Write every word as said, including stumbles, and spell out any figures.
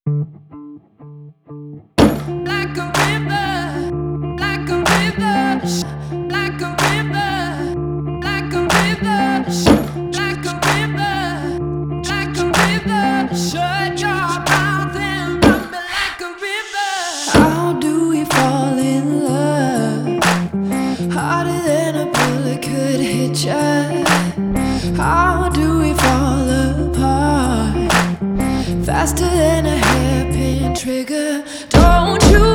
Like a river, like a river, like a river, like a river, like a river, like a river. Shut your mouth and run me like a river. How do we fall in love? Harder than a bullet could hit ya. How do we fall apart? Faster than a hairpin trigger. Don't you